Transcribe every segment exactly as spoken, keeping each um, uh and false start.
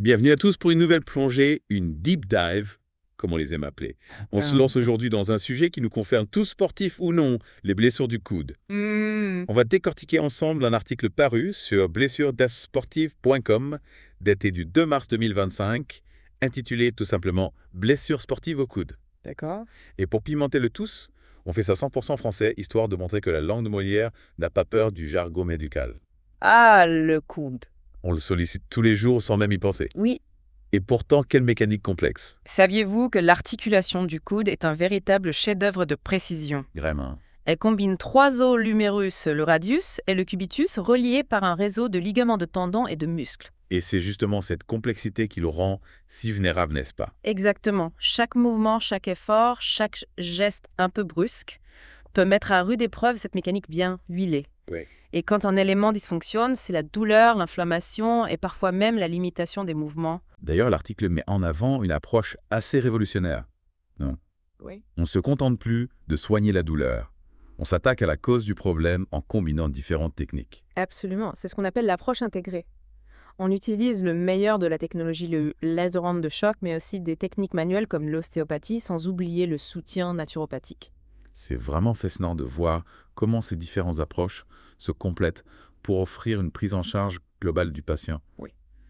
Bienvenue à tous pour une nouvelle plongée, une deep dive, comme on les aime appeler. On se Ah. lance aujourd'hui dans un sujet qui nous concerne tous sportifs ou non, les blessures du coude. Mmh. On va décortiquer ensemble un article paru sur blessures des sportives point com, daté du deux mars deux mille vingt-cinq, intitulé tout simplement « Blessures sportives au coude D'accord. ». Et pour pimenter le tous, on fait ça cent pour cent français, histoire de montrer que la langue de Molière n'a pas peur du jargon médical. Ah, le coude. On le sollicite tous les jours sans même y penser. Oui. Et pourtant, quelle mécanique complexe. Saviez-vous que l'articulation du coude est un véritable chef-d'œuvre de précision? Vraiment. Elle combine trois os l'humérus, le radius et le cubitus reliés par un réseau de ligaments de tendons et de muscles. Et c'est justement cette complexité qui le rend si vulnérable, n'est-ce pas? Exactement. Chaque mouvement, chaque effort, chaque geste un peu brusque peut mettre à rude épreuve cette mécanique bien huilée. Oui. Et quand un élément dysfonctionne, c'est la douleur, l'inflammation et parfois même la limitation des mouvements. D'ailleurs, l'article met en avant une approche assez révolutionnaire. Non. Oui. On ne se contente plus de soigner la douleur. On s'attaque à la cause du problème en combinant différentes techniques. Absolument. C'est ce qu'on appelle l'approche intégrée. On utilise le meilleur de la technologie, le laser onde de choc, mais aussi des techniques manuelles comme l'ostéopathie, sans oublier le soutien naturopathique. C'est vraiment fascinant de voir comment ces différentes approches se complètent pour offrir une prise en charge globale du patient. Oui.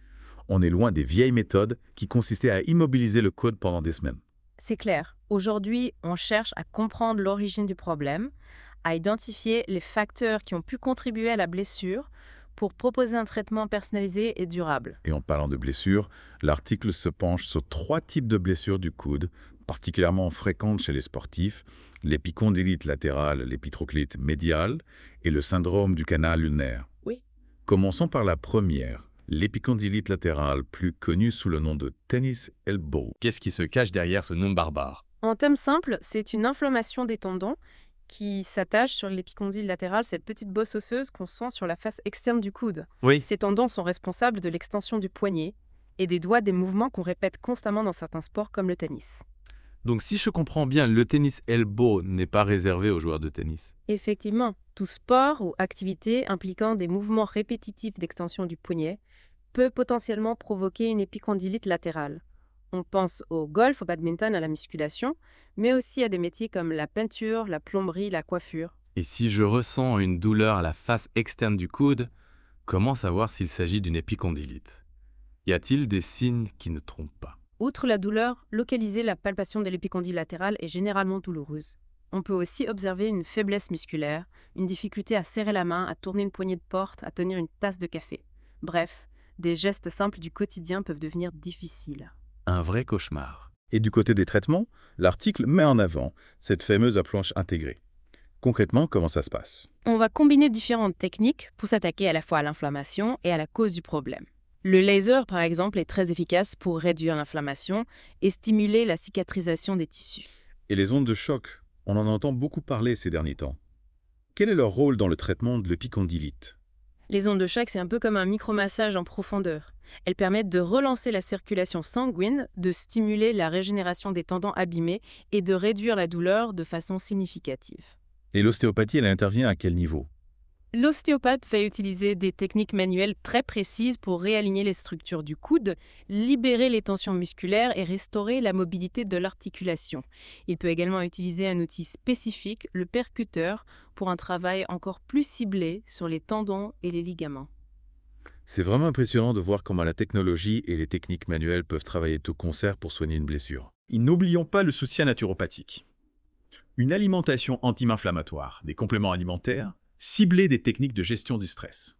On est loin des vieilles méthodes qui consistaient à immobiliser le coude pendant des semaines. C'est clair. Aujourd'hui, on cherche à comprendre l'origine du problème, à identifier les facteurs qui ont pu contribuer à la blessure pour proposer un traitement personnalisé et durable. Et en parlant de blessures, l'article se penche sur trois types de blessures du coude, particulièrement fréquentes chez les sportifs, l'épicondylite latérale, l'épitroclite médiale et le syndrome du canal ulnaire. Oui. Commençons par la première, l'épicondylite latérale, plus connue sous le nom de tennis elbow. Qu'est-ce qui se cache derrière ce nom barbare? En termes simples, c'est une inflammation des tendons qui s'attache sur l'épicondyle latéral, cette petite bosse osseuse qu'on sent sur la face externe du coude. Oui. Ces tendons sont responsables de l'extension du poignet et des doigts des mouvements qu'on répète constamment dans certains sports comme le tennis. Donc si je comprends bien, le tennis elbow n'est pas réservé aux joueurs de tennis. Effectivement, tout sport ou activité impliquant des mouvements répétitifs d'extension du poignet peut potentiellement provoquer une épicondylite latérale. On pense au golf, au badminton, à la musculation, mais aussi à des métiers comme la peinture, la plomberie, la coiffure. Et si je ressens une douleur à la face externe du coude, comment savoir s'il s'agit d'une épicondylite? Y a-t-il des signes qui ne trompent pas? Outre la douleur, localiser la palpation de l'épicondyle latéral est généralement douloureuse. On peut aussi observer une faiblesse musculaire, une difficulté à serrer la main, à tourner une poignée de porte, à tenir une tasse de café. Bref, des gestes simples du quotidien peuvent devenir difficiles. Un vrai cauchemar. Et du côté des traitements, l'article met en avant cette fameuse approche intégrée. Concrètement, comment ça se passe? On va combiner différentes techniques pour s'attaquer à la fois à l'inflammation et à la cause du problème. Le laser, par exemple, est très efficace pour réduire l'inflammation et stimuler la cicatrisation des tissus. Et les ondes de choc, on en entend beaucoup parler ces derniers temps. Quel est leur rôle dans le traitement de l'épicondylite? Les ondes de choc, c'est un peu comme un micromassage en profondeur. Elles permettent de relancer la circulation sanguine, de stimuler la régénération des tendons abîmés et de réduire la douleur de façon significative. Et l'ostéopathie, elle intervient à quel niveau? L'ostéopathe va utiliser des techniques manuelles très précises pour réaligner les structures du coude, libérer les tensions musculaires et restaurer la mobilité de l'articulation. Il peut également utiliser un outil spécifique, le percuteur, pour un travail encore plus ciblé sur les tendons et les ligaments. C'est vraiment impressionnant de voir comment la technologie et les techniques manuelles peuvent travailler de concert pour soigner une blessure. Et n'oublions pas le soutien naturopathique. Une alimentation anti-inflammatoire, des compléments alimentaires, cibler des techniques de gestion du stress.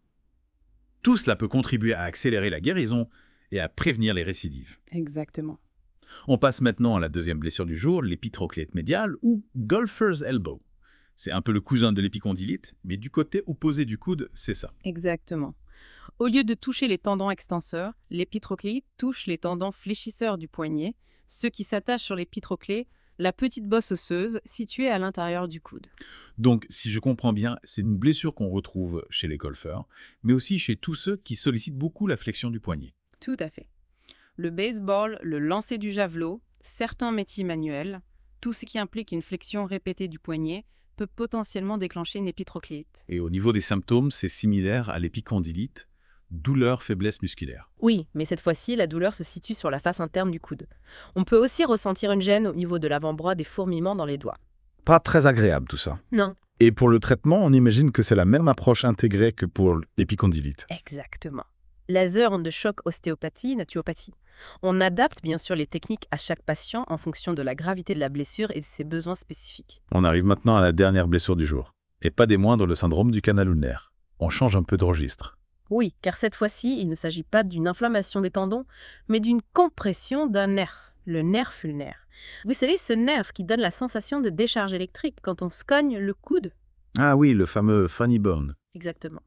Tout cela peut contribuer à accélérer la guérison et à prévenir les récidives. Exactement. On passe maintenant à la deuxième blessure du jour, l'épitroclite médiale ou golfer's elbow. C'est un peu le cousin de l'épicondylite, mais du côté opposé du coude, c'est ça. Exactement. Au lieu de toucher les tendons extenseurs, l'épitroclite touche les tendons fléchisseurs du poignet, ceux qui s'attachent sur l'épitroclé, la petite bosse osseuse située à l'intérieur du coude. Donc, si je comprends bien, c'est une blessure qu'on retrouve chez les golfeurs, mais aussi chez tous ceux qui sollicitent beaucoup la flexion du poignet. Tout à fait. Le baseball, le lancer du javelot, certains métiers manuels, tout ce qui implique une flexion répétée du poignet peut potentiellement déclencher une épitroclite. Et au niveau des symptômes, c'est similaire à l'épicondylite. douleur, faiblesse musculaire. Oui, mais cette fois-ci, la douleur se situe sur la face interne du coude. On peut aussi ressentir une gêne au niveau de l'avant-bras, des fourmillements dans les doigts. Pas très agréable tout ça. Non. Et pour le traitement, on imagine que c'est la même approche intégrée que pour l'épicondylite. Exactement. Laser, onde de choc, ostéopathie, naturopathie. On adapte bien sûr les techniques à chaque patient en fonction de la gravité de la blessure et de ses besoins spécifiques. On arrive maintenant à la dernière blessure du jour. Et pas des moindres, le syndrome du canal ulnaire. On change un peu de registre. Oui, car cette fois-ci, il ne s'agit pas d'une inflammation des tendons, mais d'une compression d'un nerf, le nerf ulnaire. Vous savez, ce nerf qui donne la sensation de décharge électrique quand on se cogne le coude. Ah oui, le fameux funny bone. Exactement.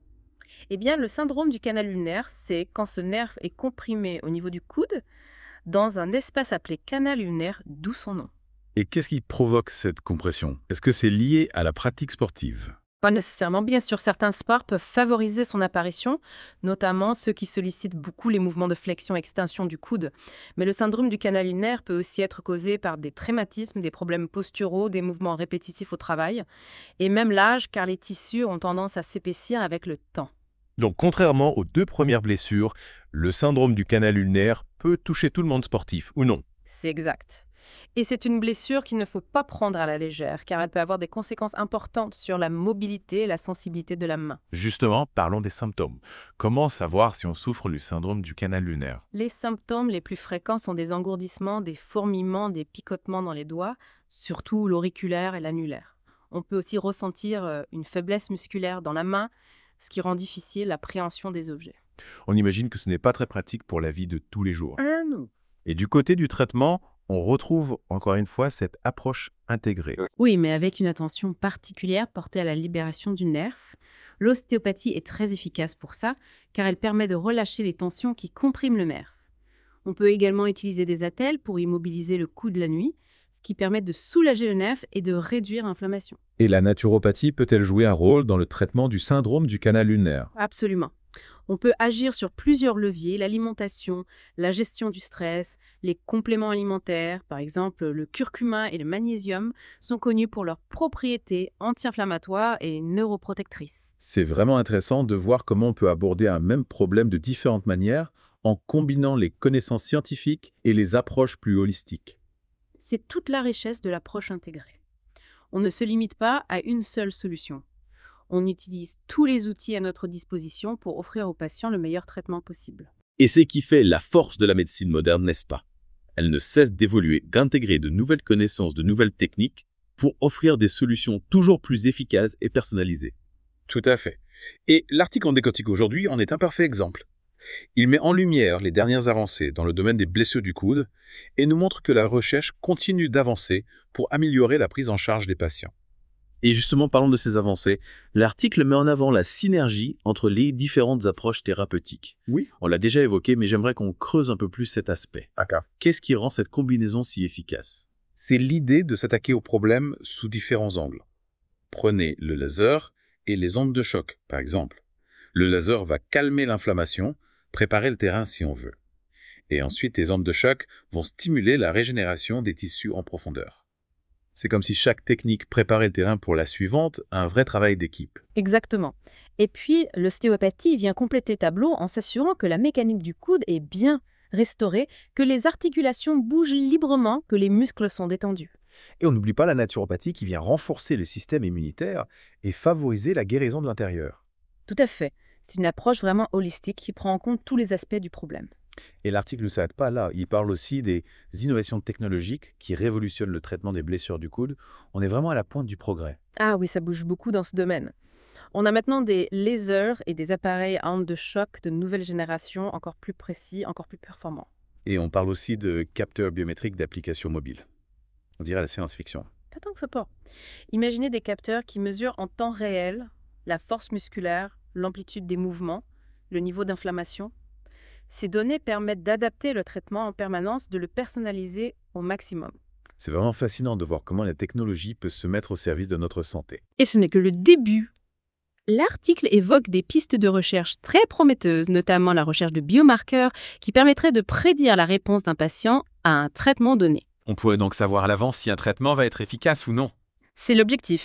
Eh bien, le syndrome du canal ulnaire, c'est quand ce nerf est comprimé au niveau du coude dans un espace appelé canal ulnaire, d'où son nom. Et qu'est-ce qui provoque cette compression? Est-ce que c'est lié à la pratique sportive? Pas nécessairement, bien sûr, certains sports peuvent favoriser son apparition, notamment ceux qui sollicitent beaucoup les mouvements de flexion-extension du coude. Mais le syndrome du canal ulnaire peut aussi être causé par des traumatismes, des problèmes posturaux, des mouvements répétitifs au travail, et même l'âge, car les tissus ont tendance à s'épaissir avec le temps. Donc, contrairement aux deux premières blessures, le syndrome du canal ulnaire peut toucher tout le monde sportif, ou non? C'est exact. Et c'est une blessure qu'il ne faut pas prendre à la légère, car elle peut avoir des conséquences importantes sur la mobilité et la sensibilité de la main. Justement, parlons des symptômes. Comment savoir si on souffre du syndrome du canal ulnaire? Les symptômes les plus fréquents sont des engourdissements, des fourmillements, des picotements dans les doigts, surtout l'auriculaire et l'annulaire. On peut aussi ressentir euh, une faiblesse musculaire dans la main, ce qui rend difficile l'appréhension des objets. On imagine que ce n'est pas très pratique pour la vie de tous les jours. Ah non. Et du côté du traitement, on retrouve encore une fois cette approche intégrée. Oui, mais avec une attention particulière portée à la libération du nerf. L'ostéopathie est très efficace pour ça, car elle permet de relâcher les tensions qui compriment le nerf. On peut également utiliser des attelles pour immobiliser le coude la nuit, ce qui permet de soulager le nerf et de réduire l'inflammation. Et la naturopathie peut-elle jouer un rôle dans le traitement du syndrome du canal ulnaire? Absolument. On peut agir sur plusieurs leviers, l'alimentation, la gestion du stress, les compléments alimentaires, par exemple le curcuma et le magnésium, sont connus pour leurs propriétés anti-inflammatoires et neuroprotectrices. C'est vraiment intéressant de voir comment on peut aborder un même problème de différentes manières en combinant les connaissances scientifiques et les approches plus holistiques. C'est toute la richesse de l'approche intégrée. On ne se limite pas à une seule solution. On utilise tous les outils à notre disposition pour offrir aux patients le meilleur traitement possible. Et c'est qui fait la force de la médecine moderne, n'est-ce pas? Elle ne cesse d'évoluer, d'intégrer de nouvelles connaissances, de nouvelles techniques pour offrir des solutions toujours plus efficaces et personnalisées. Tout à fait. Et l'article en décortique aujourd'hui en est un parfait exemple. Il met en lumière les dernières avancées dans le domaine des blessures du coude et nous montre que la recherche continue d'avancer pour améliorer la prise en charge des patients. Et justement, parlons de ces avancées. L'article met en avant la synergie entre les différentes approches thérapeutiques. Oui. On l'a déjà évoqué, mais j'aimerais qu'on creuse un peu plus cet aspect. Aka. Qu'est-ce qui rend cette combinaison si efficace? C'est l'idée de s'attaquer au problème sous différents angles. Prenez le laser et les ondes de choc, par exemple. Le laser va calmer l'inflammation, préparer le terrain si on veut. Et ensuite, les ondes de choc vont stimuler la régénération des tissus en profondeur. C'est comme si chaque technique préparait le terrain pour la suivante, un vrai travail d'équipe. Exactement. Et puis, l'ostéopathie vient compléter le tableau en s'assurant que la mécanique du coude est bien restaurée, que les articulations bougent librement, que les muscles sont détendus. Et on n'oublie pas la naturopathie qui vient renforcer le système immunitaire et favoriser la guérison de l'intérieur. Tout à fait. C'est une approche vraiment holistique qui prend en compte tous les aspects du problème. Et l'article ne s'arrête pas là. Il parle aussi des innovations technologiques qui révolutionnent le traitement des blessures du coude. On est vraiment à la pointe du progrès. Ah oui, ça bouge beaucoup dans ce domaine. On a maintenant des lasers et des appareils à ondes de choc de nouvelle génération, encore plus précis, encore plus performants. Et on parle aussi de capteurs biométriques d'applications mobiles. On dirait la science-fiction. Pas tant que ça pas. Imaginez des capteurs qui mesurent en temps réel la force musculaire, l'amplitude des mouvements, le niveau d'inflammation. Ces données permettent d'adapter le traitement en permanence, de le personnaliser au maximum. C'est vraiment fascinant de voir comment la technologie peut se mettre au service de notre santé. Et ce n'est que le début. L'article évoque des pistes de recherche très prometteuses, notamment la recherche de biomarqueurs qui permettraient de prédire la réponse d'un patient à un traitement donné. On pourrait donc savoir à l'avance si un traitement va être efficace ou non. C'est l'objectif.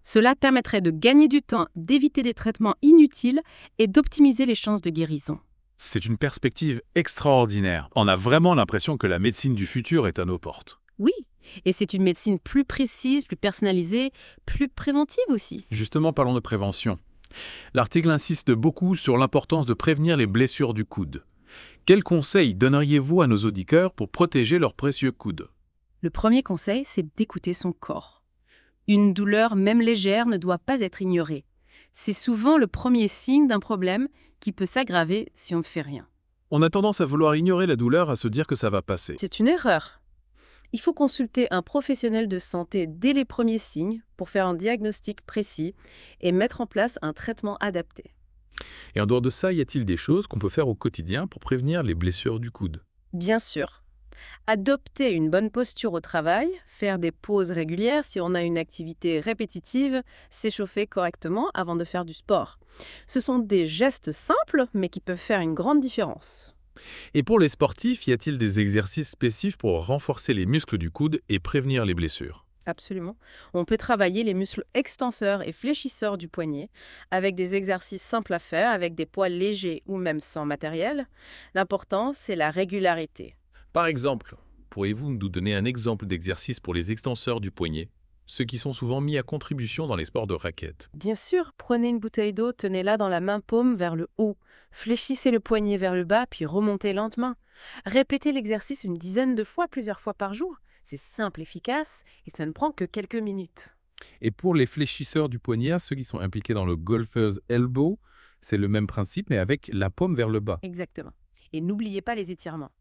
Cela permettrait de gagner du temps, d'éviter des traitements inutiles et d'optimiser les chances de guérison. C'est une perspective extraordinaire. On a vraiment l'impression que la médecine du futur est à nos portes. Oui, et c'est une médecine plus précise, plus personnalisée, plus préventive aussi. Justement, parlons de prévention. L'article insiste beaucoup sur l'importance de prévenir les blessures du coude. Quels conseils donneriez-vous à nos auditeurs pour protéger leurs précieux coudes? Le premier conseil, c'est d'écouter son corps. Une douleur, même légère, ne doit pas être ignorée. C'est souvent le premier signe d'un problème qui peut s'aggraver si on ne fait rien. On a tendance à vouloir ignorer la douleur, à se dire que ça va passer. C'est une erreur. Il faut consulter un professionnel de santé dès les premiers signes pour faire un diagnostic précis et mettre en place un traitement adapté. Et en dehors de ça, y a-t-il des choses qu'on peut faire au quotidien pour prévenir les blessures du coude? Bien sûr. Adopter une bonne posture au travail, faire des pauses régulières si on a une activité répétitive, s'échauffer correctement avant de faire du sport. Ce sont des gestes simples, mais qui peuvent faire une grande différence. Et pour les sportifs, y a-t-il des exercices spécifiques pour renforcer les muscles du coude et prévenir les blessures? Absolument. On peut travailler les muscles extenseurs et fléchisseurs du poignet avec des exercices simples à faire, avec des poids légers ou même sans matériel. L'important, c'est la régularité. Par exemple, pourriez-vous nous donner un exemple d'exercice pour les extenseurs du poignet, ceux qui sont souvent mis à contribution dans les sports de raquettes? Bien sûr, prenez une bouteille d'eau, tenez-la dans la main paume vers le haut. Fléchissez le poignet vers le bas, puis remontez lentement. Répétez l'exercice une dizaine de fois, plusieurs fois par jour. C'est simple, efficace, et ça ne prend que quelques minutes. Et pour les fléchisseurs du poignet, ceux qui sont impliqués dans le golfer's elbow, c'est le même principe, mais avec la paume vers le bas. Exactement. Et n'oubliez pas les étirements.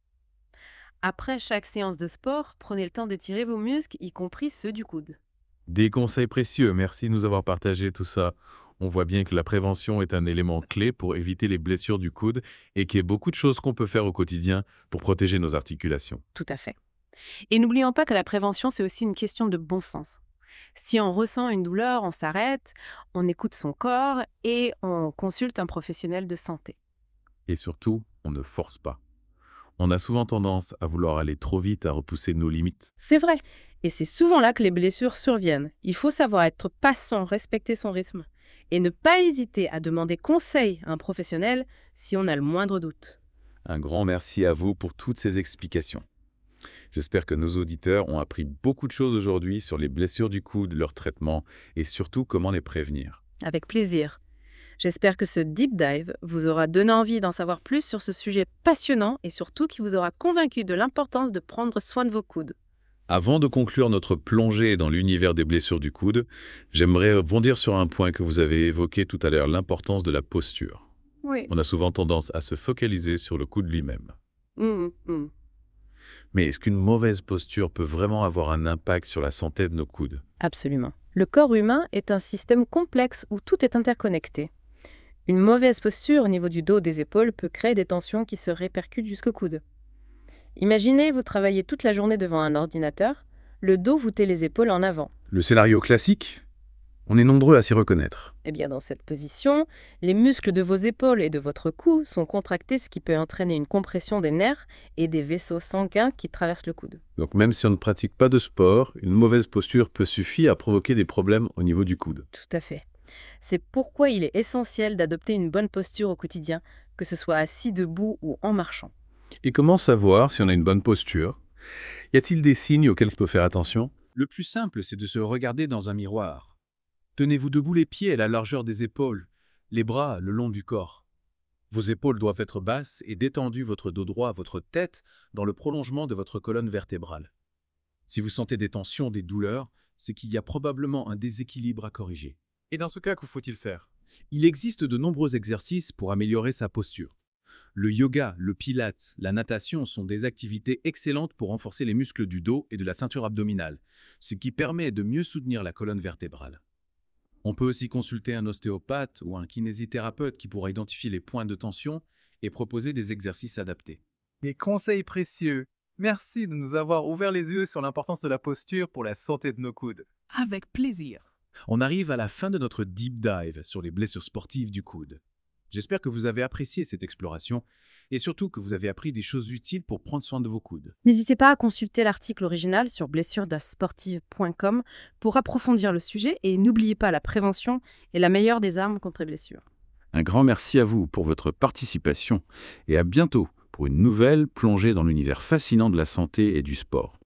Après chaque séance de sport, prenez le temps d'étirer vos muscles, y compris ceux du coude. Des conseils précieux, merci de nous avoir partagé tout ça. On voit bien que la prévention est un élément clé pour éviter les blessures du coude et qu'il y a beaucoup de choses qu'on peut faire au quotidien pour protéger nos articulations. Tout à fait. Et n'oublions pas que la prévention, c'est aussi une question de bon sens. Si on ressent une douleur, on s'arrête, on écoute son corps et on consulte un professionnel de santé. Et surtout, on ne force pas. On a souvent tendance à vouloir aller trop vite, à repousser nos limites. C'est vrai. Et c'est souvent là que les blessures surviennent. Il faut savoir être patient, respecter son rythme et ne pas hésiter à demander conseil à un professionnel si on a le moindre doute. Un grand merci à vous pour toutes ces explications. J'espère que nos auditeurs ont appris beaucoup de choses aujourd'hui sur les blessures du coude, leur traitement et surtout comment les prévenir. Avec plaisir. J'espère que ce deep dive vous aura donné envie d'en savoir plus sur ce sujet passionnant et surtout qui vous aura convaincu de l'importance de prendre soin de vos coudes. Avant de conclure notre plongée dans l'univers des blessures du coude, j'aimerais rebondir sur un point que vous avez évoqué tout à l'heure, l'importance de la posture. Oui. On a souvent tendance à se focaliser sur le coude lui-même. Mmh, mmh. Mais est-ce qu'une mauvaise posture peut vraiment avoir un impact sur la santé de nos coudes? Absolument. Le corps humain est un système complexe où tout est interconnecté. Une mauvaise posture au niveau du dos des épaules peut créer des tensions qui se répercutent jusqu'au coude. Imaginez, vous travaillez toute la journée devant un ordinateur, le dos voûté les épaules en avant. Le scénario classique, on est nombreux à s'y reconnaître. Eh bien, dans cette position, les muscles de vos épaules et de votre cou sont contractés, ce qui peut entraîner une compression des nerfs et des vaisseaux sanguins qui traversent le coude. Donc même si on ne pratique pas de sport, une mauvaise posture peut suffire à provoquer des problèmes au niveau du coude. Tout à fait. C'est pourquoi il est essentiel d'adopter une bonne posture au quotidien, que ce soit assis debout ou en marchant. Et comment savoir si on a une bonne posture? Y a-t-il des signes auxquels il faut faire attention? Le plus simple, c'est de se regarder dans un miroir. Tenez-vous debout les pieds à la largeur des épaules, les bras le long du corps. Vos épaules doivent être basses et détendues, votre dos droit, votre tête dans le prolongement de votre colonne vertébrale. Si vous sentez des tensions, des douleurs, c'est qu'il y a probablement un déséquilibre à corriger. Et dans ce cas, que faut-il faire? Il existe de nombreux exercices pour améliorer sa posture. Le yoga, le pilate, la natation sont des activités excellentes pour renforcer les muscles du dos et de la ceinture abdominale, ce qui permet de mieux soutenir la colonne vertébrale. On peut aussi consulter un ostéopathe ou un kinésithérapeute qui pourra identifier les points de tension et proposer des exercices adaptés. Des conseils précieux. Merci de nous avoir ouvert les yeux sur l'importance de la posture pour la santé de nos coudes. Avec plaisir. On arrive à la fin de notre deep dive sur les blessures sportives du coude. J'espère que vous avez apprécié cette exploration et surtout que vous avez appris des choses utiles pour prendre soin de vos coudes. N'hésitez pas à consulter l'article original sur blessures sportive point com pour approfondir le sujet et n'oubliez pas, la prévention est la meilleure des armes contre les blessures. Un grand merci à vous pour votre participation et à bientôt pour une nouvelle plongée dans l'univers fascinant de la santé et du sport.